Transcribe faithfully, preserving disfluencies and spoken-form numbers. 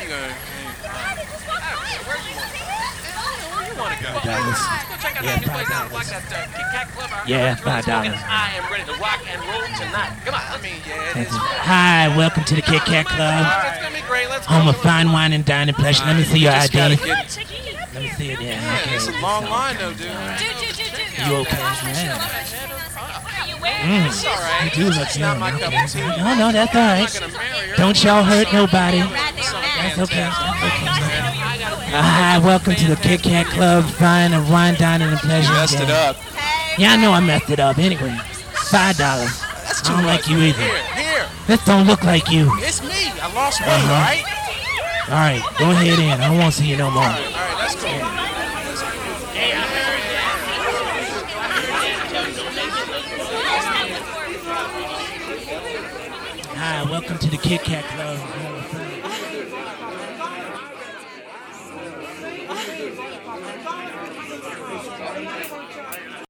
you going? Where you want to go? Where you want to go? Five dollars. Let's go check out Yeah, that new five place out dollars. like that uh, Kit Kat Club. I Yeah, heard it's really five dollars. smoking. I am ready to rock and roll tonight. Come on. I mean, yeah, it is. Hi, welcome to the Kit Kat Club. All right, it's gonna be great. Let's go. Home of fine wine and dining pleasure. Let me see your I Just D. gotta Let get- me see it. Yeah, Yeah, okay. it's a long line though, dude. You okay? Yeah. Mm. It's all right. You do look It's not young. my cup Okay. of tea. No, no, that's all I'm not right. gonna marry her. Don't y'all hurt nobody. That's That's okay. That's okay. Uh, hi, welcome to the Kit Kat Club, fine and wine, dining, and pleasure. Messed it Yeah. up. Yeah, I know I messed it up. Anyway, five dollars. That's I too don't much. like you either. Here, here. This don't look like you. It's me. I lost weight, Uh-huh. all right? All right, go ahead in. I don't want to see you no more. All right, that's cool. Hi, welcome to the Kit Kat Club.